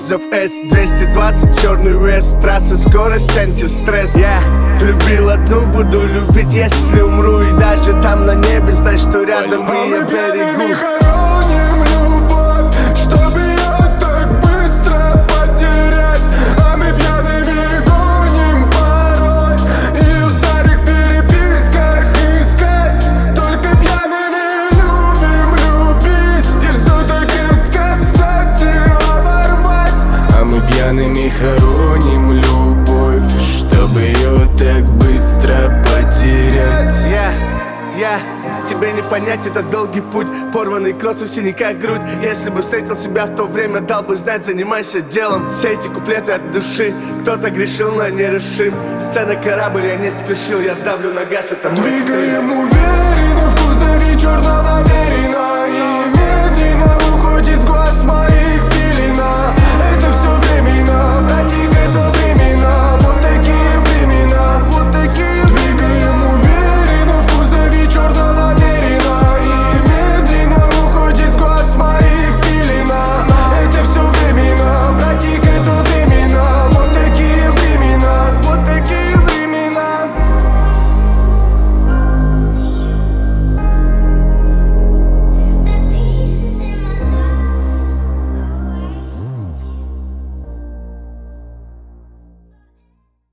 вызов С-220, черный вес, трасса, скорость, антистресс. Я любил одну, буду любить, если умру. И даже там на небе, знай, что рядом и я берегу. Хороним любовь, чтобы ее так быстро потерять. А мы пьяными гоним порой и в старых переписках искать. Только пьяными любим любить и все-таки сказать и оборвать. А мы пьяными хороним любовь, чтобы ее так быстро потерять. Тебе не понять, это долгий путь. Порванный кросс, в синяках грудь. Если бы встретил себя в то время, дал бы знать, занимайся делом. Все эти куплеты от души. Кто-то грешил, но не решим. Сцена корабль, я не спешил, я давлю на газ, это мой стиль. Двигаем уверенно в кузове черного мерина, и медленно уходит с глаз моих.